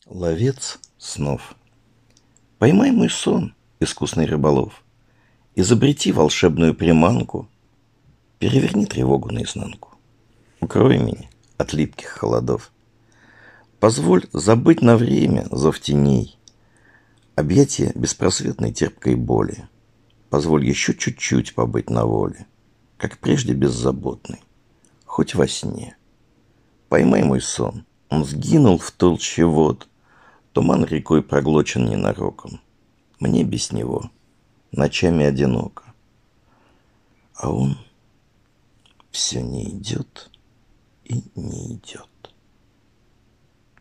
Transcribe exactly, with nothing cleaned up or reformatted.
Ловец снов. Поймай мой сон, искусный рыболов. Изобрети волшебную приманку. Переверни тревогу наизнанку. Укрой меня от липких холодов. Позволь забыть на время зов теней, объятия беспросветной терпкой боли. Позволь еще чуть-чуть побыть на воле, как прежде беззаботный, хоть во сне. Поймай мой сон, он сгинул в толще вод. Туман рекой проглочен ненароком. Мне без него ночами одиноко. А он все не идет и не идет.